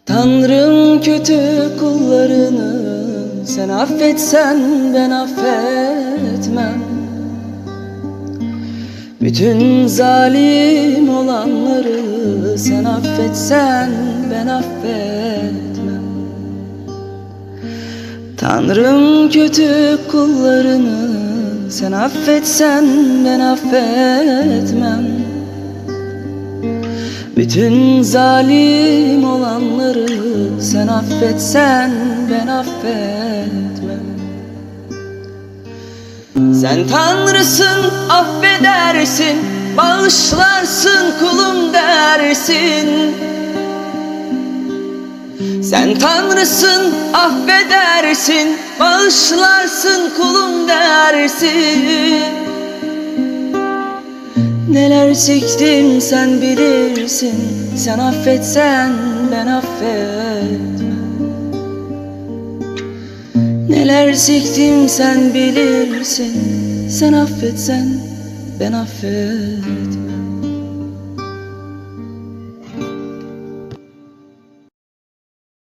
Tanrım kötü kullarını sen affetsen ben affetmem. Bütün zalim olanları sen affetsen ben affetmem. Tanrım kötü kullarını sen affetsen ben affetmem. Bütün zalim olanları sen affetsen ben affetmem. Sen Tanrısın, affedersin, bağışlarsın kulum dersin. Sen Tanrısın, affedersin, bağışlarsın kulum dersin. Neler çektim sen bilirsin, sen affetsen ben affetmem. Neler çektim sen bilirsin, sen affetsen ben affetmem.